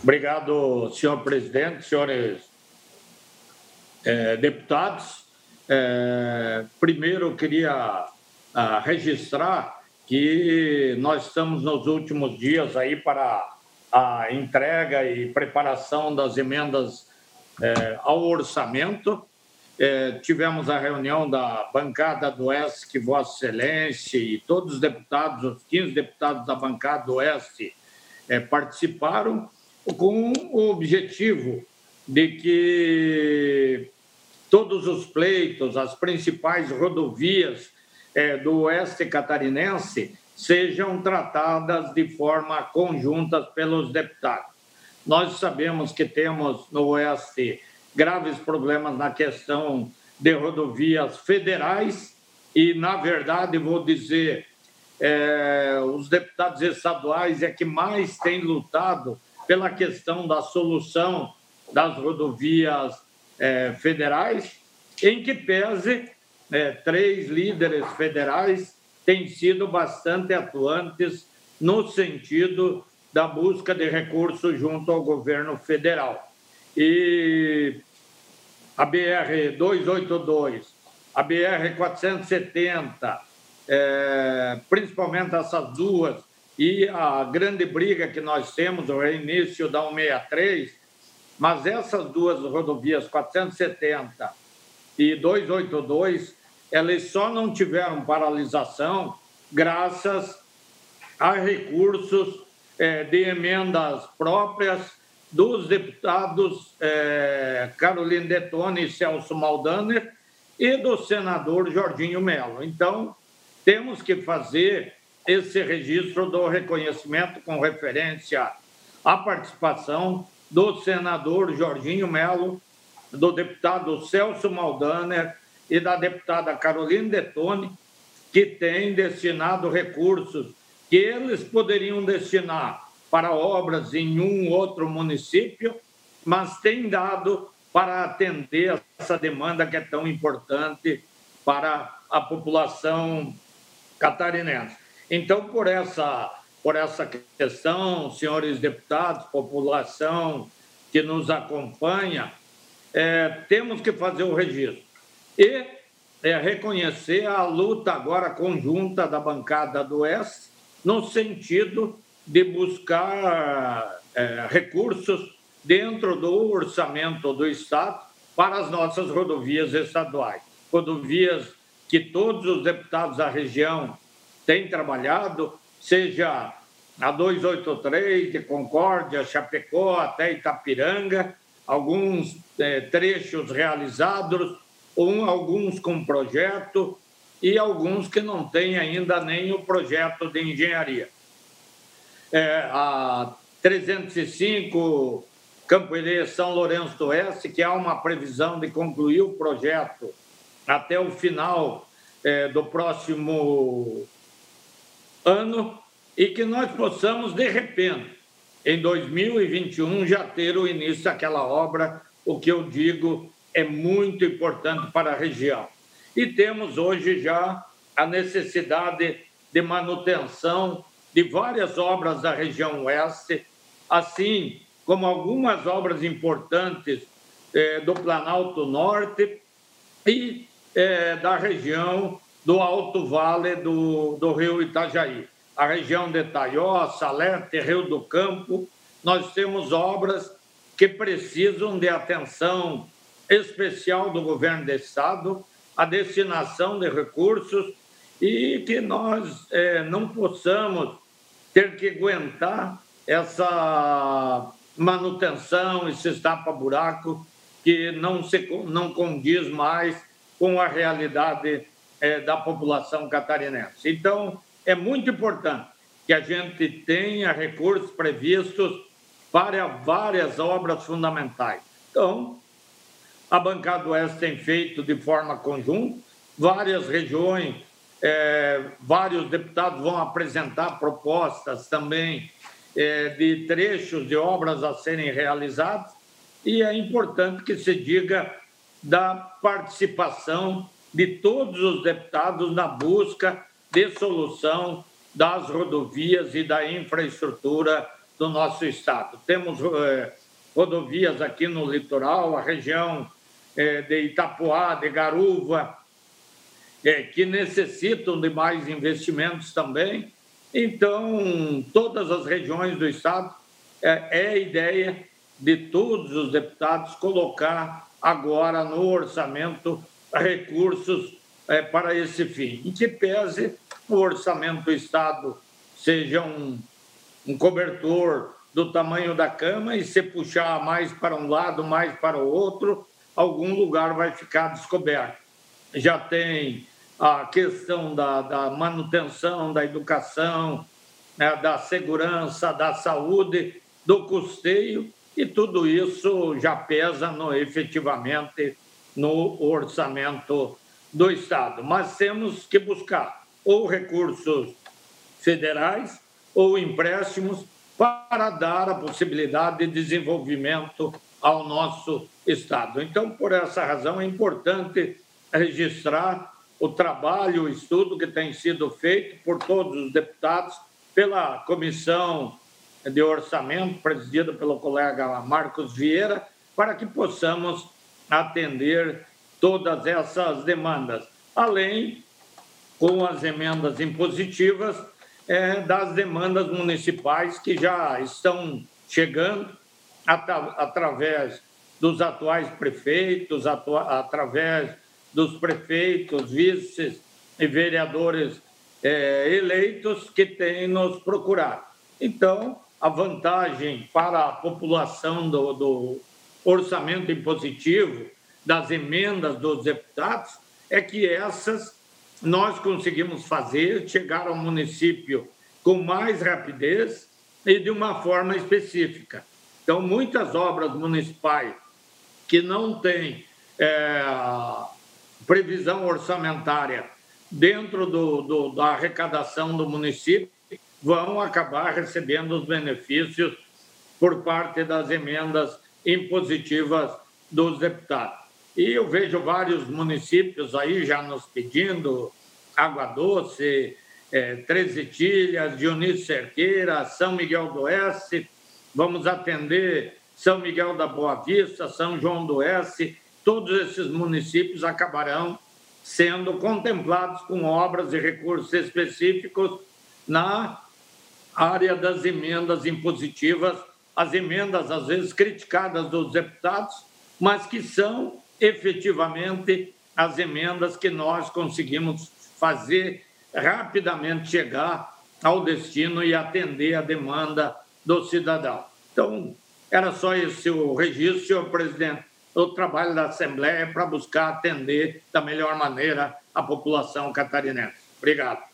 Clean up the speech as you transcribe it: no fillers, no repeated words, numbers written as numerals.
Obrigado, senhor presidente, senhores deputados. Primeiro, eu queria registrar que nós estamos nos últimos dias aí para a entrega e preparação das emendas ao orçamento. Tivemos a reunião da bancada do Oeste, que Vossa Excelência e todos os deputados, os 15 deputados da bancada do Oeste, participaram, com o objetivo de que todos os pleitos, as principais rodovias do Oeste catarinense sejam tratadas de forma conjunta pelos deputados. Nós sabemos que temos no Oeste graves problemas na questão de rodovias federais e, na verdade, vou dizer, os deputados estaduais é que mais têm lutado pela questão da solução das rodovias federais, em que pese 3 líderes federais têm sido bastante atuantes no sentido da busca de recursos junto ao governo federal. E a BR-282, a BR-470, principalmente essas duas, e a grande briga que nós temos, o reinício da 163, mas essas duas rodovias, 470 e 282, elas só não tiveram paralisação graças a recursos de emendas próprias dos deputados Carolina Detoni e Celso Maldaner e do senador Jorginho Melo. Então, temos que fazer esse registro do reconhecimento com referência à participação do senador Jorginho Melo, do deputado Celso Maldaner e da deputada Carolina Detoni, que têm destinado recursos que eles poderiam destinar para obras em um outro município, mas têm dado para atender essa demanda que é tão importante para a população catarinense. Então, por essa questão, senhores deputados, população que nos acompanha, temos que fazer o registro e reconhecer a luta agora conjunta da bancada do Oeste no sentido de buscar recursos dentro do orçamento do Estado para as nossas rodovias estaduais. Rodovias que todos os deputados da região têm trabalhado, seja a 283 de Concórdia, Chapecó até Itapiranga, alguns trechos realizados, alguns com projeto e alguns que não têm ainda nem o projeto de engenharia. A 305 Campo Herê, São Lourenço do Oeste, que há uma previsão de concluir o projeto até o final do próximo ano e que nós possamos, de repente, em 2021, já ter o início daquela obra, o que eu digo é muito importante para a região. E temos hoje já a necessidade de manutenção de várias obras da região oeste, assim como algumas obras importantes do Planalto Norte e da região do Alto Vale do Rio Itajaí. A região de Itaió, Salete, Rio do Campo, nós temos obras que precisam de atenção especial do governo do Estado, a destinação de recursos e que nós não possamos ter que aguentar essa manutenção, esse tapa-buraco que não condiz mais com a realidade da população catarinense. Então, é muito importante que a gente tenha recursos previstos para várias obras fundamentais. Então, a bancada do Oeste tem feito de forma conjunta, várias regiões, vários deputados vão apresentar propostas também de trechos de obras a serem realizadas, e é importante que se diga da participação de todos os deputados na busca de solução das rodovias e da infraestrutura do nosso estado. Temos rodovias aqui no litoral, a região de Itapoá, de Garuva, que necessitam de mais investimentos também. Então, todas as regiões do estado, é a ideia de todos os deputados colocar agora no orçamento recursos para esse fim. Em que pese o orçamento do estado seja um cobertor do tamanho da cama e se puxar mais para um lado, mais para o outro, algum lugar vai ficar descoberto. Já tem a questão da manutenção, da educação, da segurança, da saúde, do custeio, e tudo isso já pesa efetivamente no orçamento do estado. Mas temos que buscar ou recursos federais ou empréstimos para dar a possibilidade de desenvolvimento ao nosso estado. Então, por essa razão, é importante registrar o trabalho, o estudo que tem sido feito por todos os deputados, pela Comissão de Orçamento, presidida pelo colega Marcos Vieira, para que possamos atender todas essas demandas, além, com as emendas impositivas, das demandas municipais que já estão chegando através dos atuais prefeitos, através dos prefeitos, vices e vereadores eleitos que têm nos procurado. Então, a vantagem para a população do orçamento impositivo, das emendas dos deputados, é que essas nós conseguimos fazer, chegar ao município com mais rapidez e de uma forma específica. Então, muitas obras municipais que não têm previsão orçamentária dentro da arrecadação do município vão acabar recebendo os benefícios por parte das emendas impositivas dos deputados. E eu vejo vários municípios aí já nos pedindo, Água Doce, Três Itilhas, Dionísio Cerqueira, São Miguel do Oeste, vamos atender São Miguel da Boa Vista, São João do Oeste, todos esses municípios acabarão sendo contemplados com obras e recursos específicos na área das emendas impositivas, as emendas às vezes criticadas dos deputados, mas que são efetivamente as emendas que nós conseguimos fazer rapidamente chegar ao destino e atender a demanda do cidadão. Então, era só esse o registro, senhor presidente, o trabalho da Assembleia para buscar atender da melhor maneira a população catarinense. Obrigado.